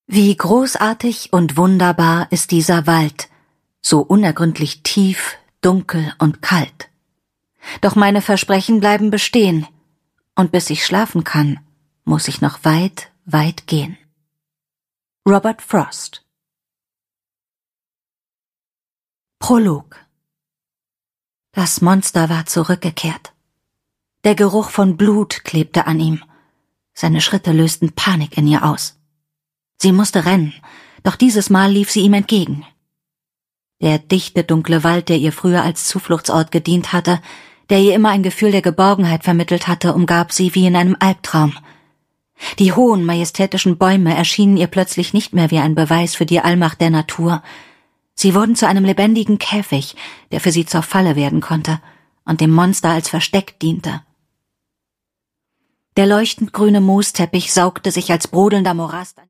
Wie großartig und wunderbar ist dieser Wald, so unergründlich tief, dunkel und kalt. Doch meine Versprechen bleiben bestehen, und bis ich schlafen kann, muss ich noch weit, weit gehen. Robert Frost. Prolog. Das Monster war zurückgekehrt. Der Geruch von Blut klebte an ihm. Seine Schritte lösten Panik in ihr aus. Sie musste rennen, doch dieses Mal lief sie ihm entgegen. Der dichte, dunkle Wald, der ihr früher als Zufluchtsort gedient hatte, der ihr immer ein Gefühl der Geborgenheit vermittelt hatte, umgab sie wie in einem Albtraum. Die hohen, majestätischen Bäume erschienen ihr plötzlich nicht mehr wie ein Beweis für die Allmacht der Natur. Sie wurden zu einem lebendigen Käfig, der für sie zur Falle werden konnte und dem Monster als Versteck diente. Der leuchtend grüne Moosteppich saugte sich als brodelnder Morast